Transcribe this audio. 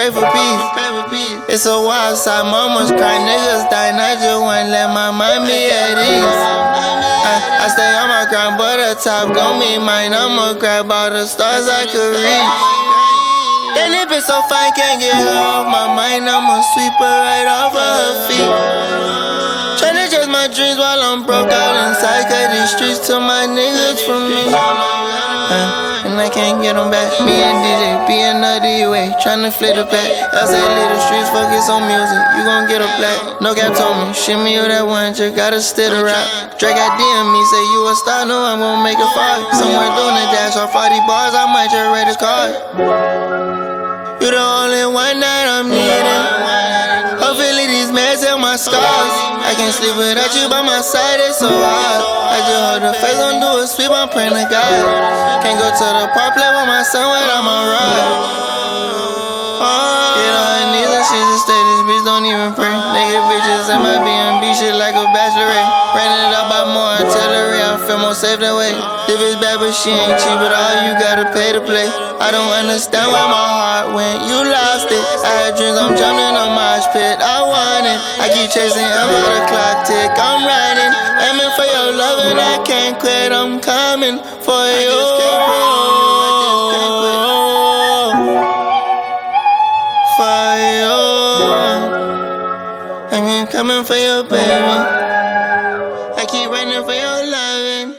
pray for peace. It's a wild side, mamas cry, niggas die, and I just wanna let my mind be at ease. I stay on my grind, but the top gon' be mine. I'ma grab all the stars I could reach. That nip is so fine, can't get her off my mind. I'ma sweep her right off of her feet. Tryna chase my dreams while I'm broke out inside. Cause these streets took my niggas from me. And I can't get them back. Me and DJ be another way, tryna flip the pack. I say little streets, focus on music, you gon' get a black. No cap told me, shimmy you that one, just gotta still the rap. Drake got DM me, say you a star, no I'm gon' make a fire. Somewhere doing the dash off 40 bars, I might just rate his card. You the only one that I'm needing. Hopefully these meds help my scars. I can't sleep without you by my side, it's so hard. I just hold the face, don't do a sweep, I'm praying to God. Can't go to the park, play with my son without my ride. Get on her knees and she just stay, this bitch don't even pray. Naked bitches in my BNB, shit like a bachelorette. Ran it up by more artillery, I feel more safe that way. This bitch bad but she ain't cheap, but all you gotta pay to play. I don't understand why my heart went, you lost it. I had dreams, I'm jumping on my pit, I want it. I keep chasing him while the clock tick, I'm riding. Aiming for your love and I can't quit, I'm coming for you. For you. I'm coming for you, baby. I keep running for your loving.